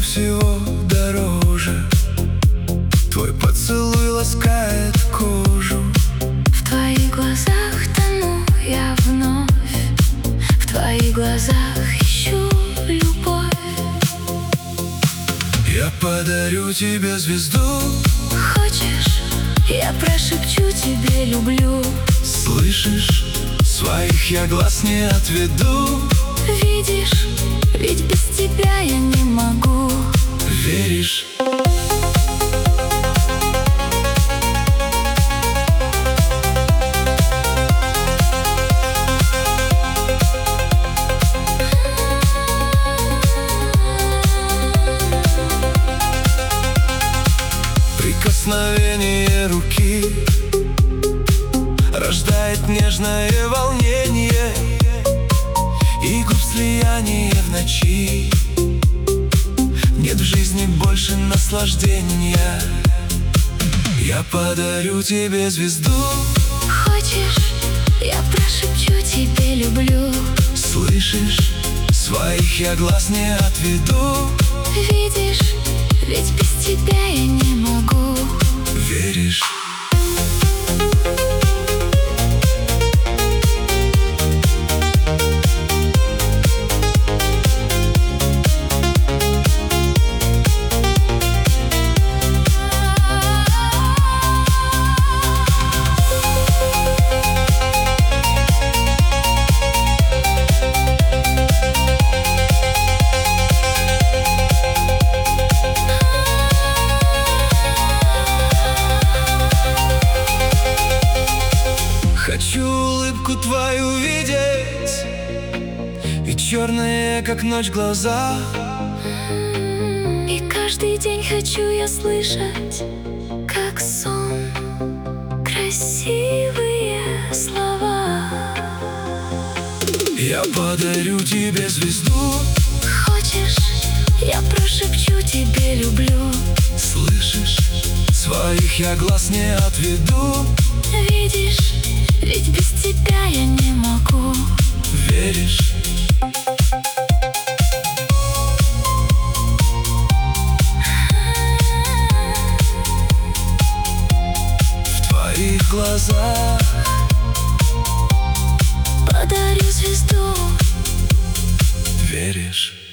всего дороже. Твой поцелуй ласкает кожу. В твоих глазах тону я вновь, в твоих глазах ищу любовь. Я подарю тебе звезду. Хочешь, я прошепчу тебе люблю. Слышишь, своих я глаз не отведу. Видишь, ведь без тебя я не могу. Веришь? Прикосновение руки рождает нежное волнение, и губ слияние в ночи. Нет в жизни больше наслаждения. Я подарю тебе звезду. Хочешь, я прошепчу тебе люблю. Слышишь, своих я глаз не отведу. Видишь, ведь без тебя я не могу. Веришь? Хочу улыбку твою видеть, и черные, как ночь, глаза. И каждый день хочу я слышать, как сон, красивые слова. Я подарю тебе звезду. Хочешь, я прошепчу тебе люблю. Слышишь, своих я глаз не отведу. Видишь, ведь без тебя я не могу. Веришь? В твоих глазах подарю звезду. веришь?